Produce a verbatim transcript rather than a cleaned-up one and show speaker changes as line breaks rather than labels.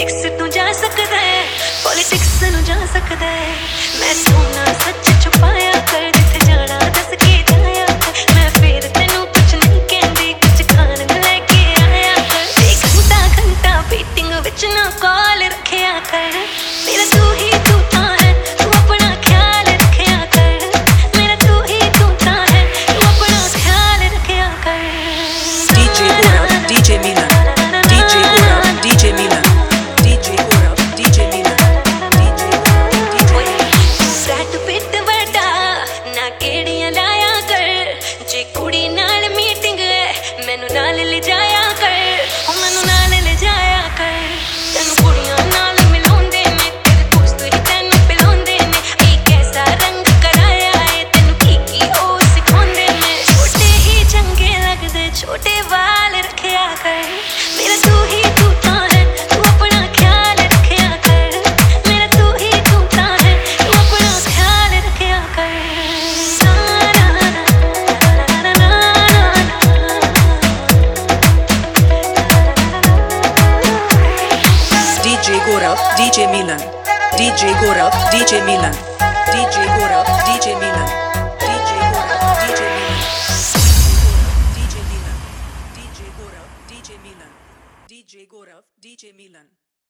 Politics तू जा सकदा है, पॉलिटिक्स नू जा सकदा है। मैं सोना सच छुपाया कर, जिथे जाना दस के जाया कर। मैं फिर तेनू कुछ नहीं कहंदी, कुछ खान लेके आया कर। एक घंटा घंटा वेटिंग विच ना कॉल रखिया कर। मेरा तू ही तू तां है, तू अपना ख्याल रखिया कर। मेरा तू ही तू तां है, तू अपना ख्याल रखिया कर।
DJ Gaurav, DJ Milan, DJ Gaurav, DJ Milan, DJ Gaurav, DJ Milan, DJ DJ
सैट पिट वड़ा ना केड़ियां लाया कर। जे कुड़ी नाल मीटिंग है मैनू नाल ले जाया कर, ओ मैनू नाल ले जाया कर। तैनू कुड़ियां नाल मिलाउंदे ने, तेरे दोस्त ही तैनू पिलाउंदे ने। ए कैसा रंग कराया है तैनू, की की ओ सिखाउंदे ने। छोटे ही चंगे लगदे, छोटे वाल रखिया कर। मेरा तू ही तू तां है, तू अपना ख्याल रखिया कर। मेरा तू ही तू तां है, तू अपना ख्याल रखिया कर।
DJ Gaurav, DJ Milan, DJ Gaurav, DJ Milan, DJ Gaurav, DJ Milan।